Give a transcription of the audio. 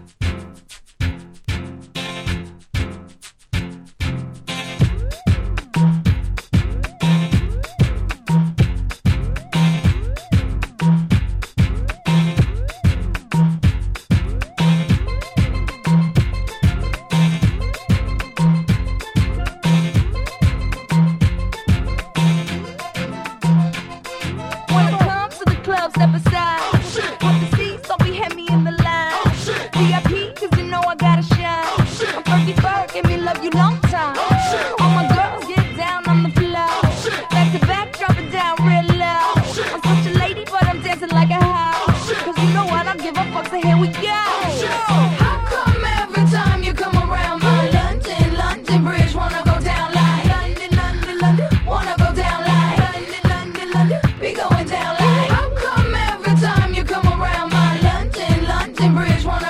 Step aside. Put the seats, so we had me in the line. VIP, cause you know I gotta shine. I'm Fergie Ferg, give me love you long time. All my girls get down on the floor. Back to back, drop it down real low. I'm such a lady, but I'm dancing like a house. Cause you know I don't give a fuck, so here we go. How come every time you come around my London Bridge wanna go down like London, wanna go down like London, be going down like. How come every time you come around my London Bridge wanna